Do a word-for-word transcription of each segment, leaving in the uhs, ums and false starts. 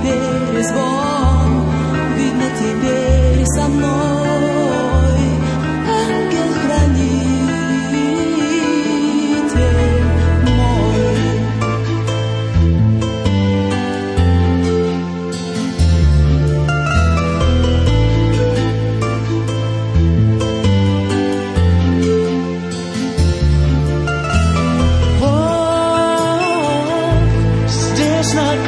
перезвон, видно теперь со мной ангел-хранитель мой. Вот здесь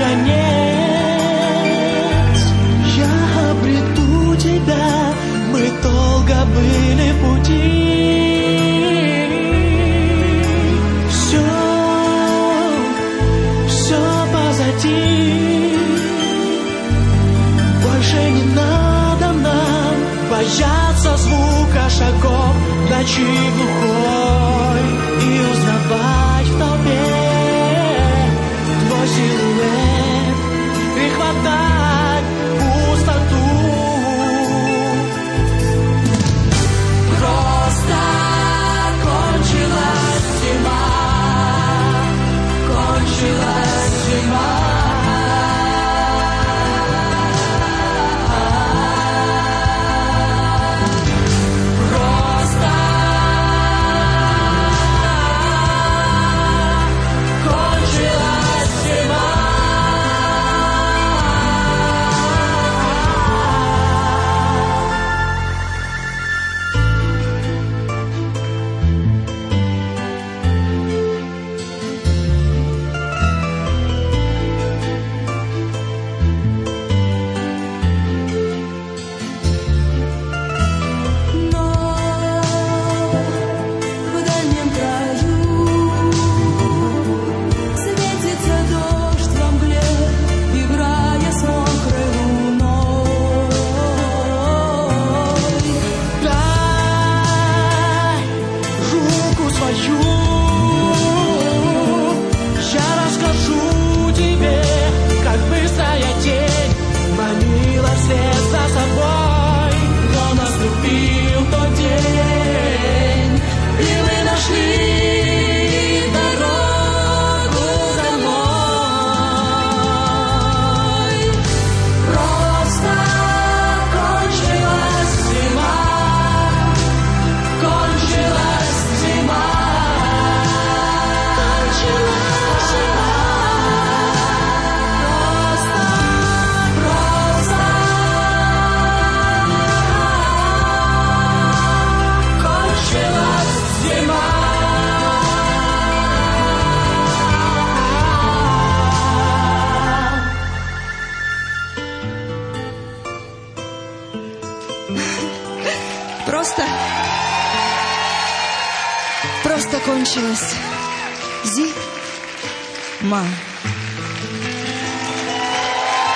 наконец я обрету тебя. Мы долго были в пути. Все, все позади. Больше не надо нам бояться звука шагов в ночи глухой и узнавать в толпе твой силуэт и хватать пустоту. Просто кончилась зима, кончилась зима. Просто кончилась зима. Но в дальнем краю светится дождь во мгле, играя с мокрой луной. Дай руку свою, я расскажу тебе, как быстрая тень манила след за собой. Но наступил тот день, и мы нашли дорогу домой. Просто кончилась зима, кончилась зима, кончилась зима. Просто, просто кончилась зима. Просто, просто кончилась зима.